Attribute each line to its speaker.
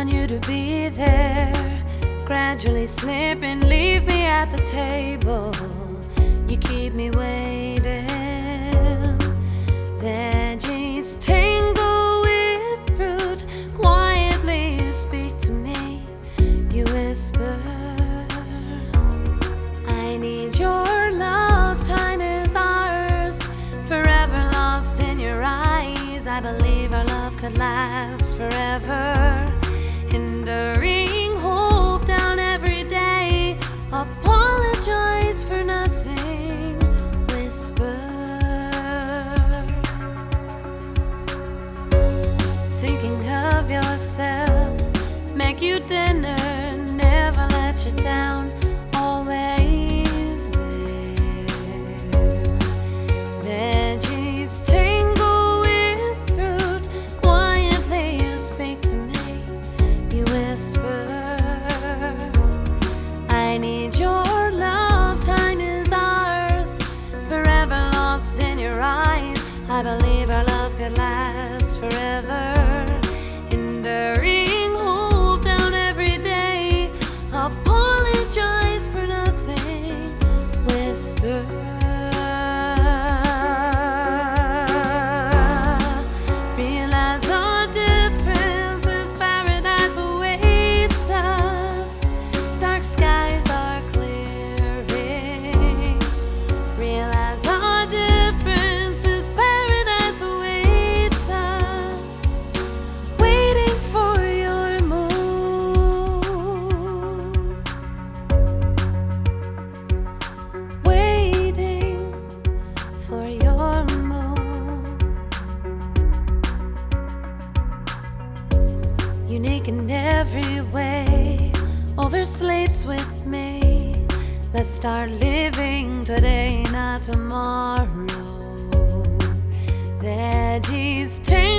Speaker 1: you to be there, gradually slip and leave me at the table. You keep me waiting. Veggies tangle with fruit. Quietly you speak to me. You whisper, I need your love. Time is ours, forever lost in your eyes. I believe our love could last forever. Enduring hope down every day. Apologize for nothing. Whisper, thinking of yourself. Make you dinner, never let you down. Always there. Veggies tangle with fruit. Quietly you speak to me. You whisper, I need your love. Time is ours, forever lost in your eyes. I believe our love could last forever. Enduring hope down every day. Apologize for nothing. Whisper, realize our differences. Paradise awaits us. Dark skies are clearing. Realize our differences. Paradise awaits us. Waiting for your move. Waiting for your move. Unique in every way, oversleeps with me. Let's start living today, not tomorrow. Veggies